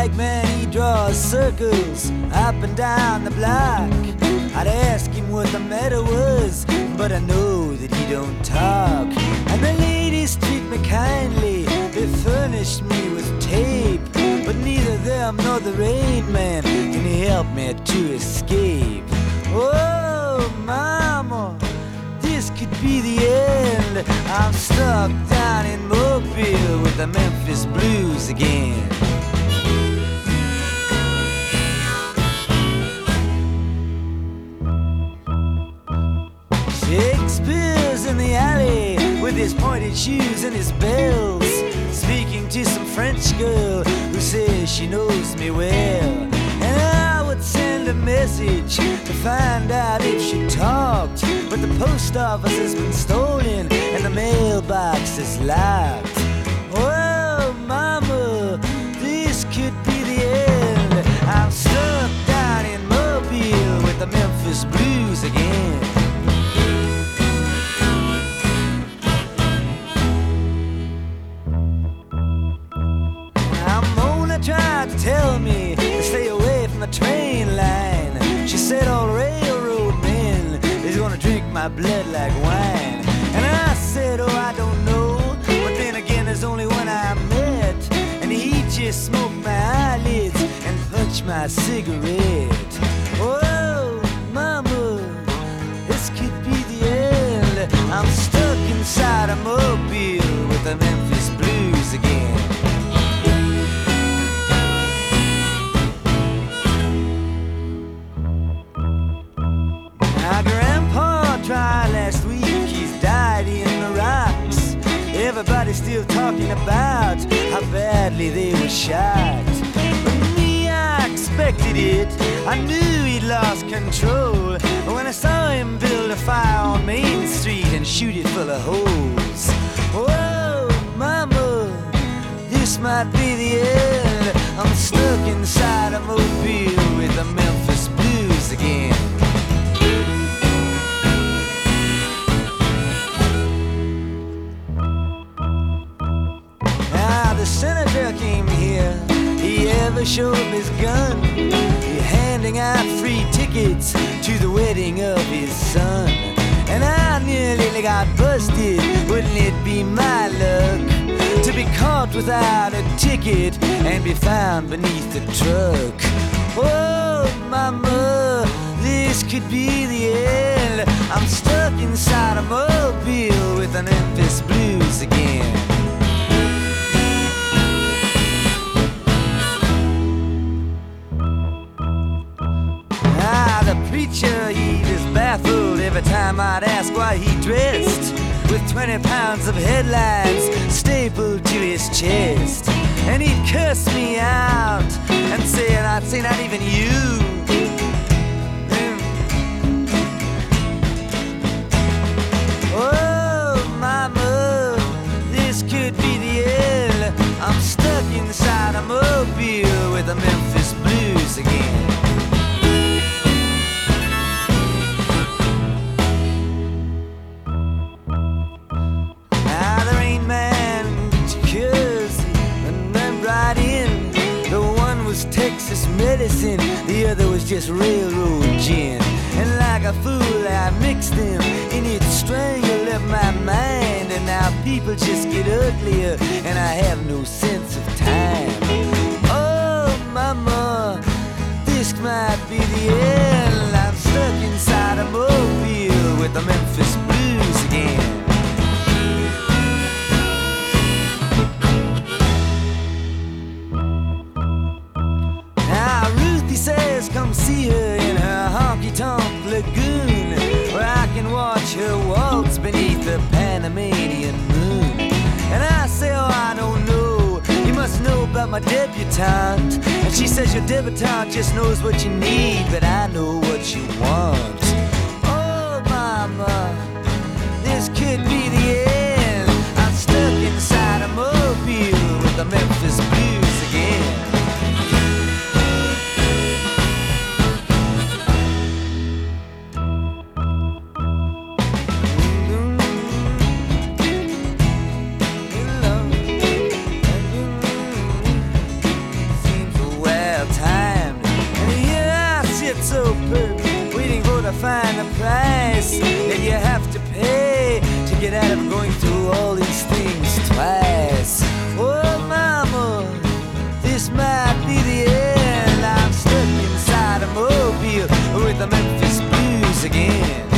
white man, he draws circles up and down the block. I'd ask him what the matter was, but I know that he don't talk. And the ladies treat me kindly, they furnished me with tape, but neither them nor the Rain Man can help me to escape. Oh, mama, this could be the end. I'm stuck down in Mobile with the Memphis Blues again. Shakespeare's in the alley with his pointed shoes and his bells, speaking to some French girl who says she knows me well. And I would send a message to find out if she talked, but the post office has been stolen and the mailbox is locked. Oh, mama, this could be the end. I'm stuck down in Mobile with the Memphis Blues again. Tried to tell me to stay away from the train line. She said all railroad men is gonna drink my blood like wine. And I said, oh, I don't know, but then again there's only one I met, and he just smoked my eyelids and punched my cigarette. Oh, mama, this could be the end. I'm stuck inside a Mobile with the Memphis Blues again. My grandpa tried last week, he's died in the rocks. Everybody's still talking about how badly they were shot. But me, I expected it, I knew he'd lost control when I saw him build a fire on Main Street and shoot it full of holes. Oh, mama, this might be the end. I'm stuck inside a Mobile with the Memphis Blues again. The senator came here, he ever showed his gun, he handing out free tickets to the wedding of his son. And I nearly got busted, wouldn't it be my luck to be caught without a ticket and be found beneath the truck. Oh, mama, this could be the end. I'm stuck inside a Mobile with the Memphis Blues again. The preacher, he was baffled every time I'd ask why he dressed with 20 pounds of headlines stapled to his chest. And he'd curse me out and say, and I'd say, not even you. Oh, mama, this could be the end. I'm stuck inside a Mobile with the Memphis Blues again. Texas medicine, the other was just railroad gin. And like a fool I mixed them, and it strangled up my mind. And now people just get uglier, and I have no sense of time. Oh, mama, this might be the end. I'm stuck inside a Mobile with the Memphis Blues again. Says come see her in her honky-tonk lagoon, where I can watch her waltz beneath the Panamanian moon. And I say, oh, I don't know, you must know about my debutante. And she says your debutante just knows what you need, but I know what you want. Oh, mama, this could be the end. I'm stuck inside a Mobile with the Memphis Blues again. a price that you have to pay to get out of going through all these things twice. Oh mama, this might be the end. I'm stuck inside a mobile with the Memphis blues again.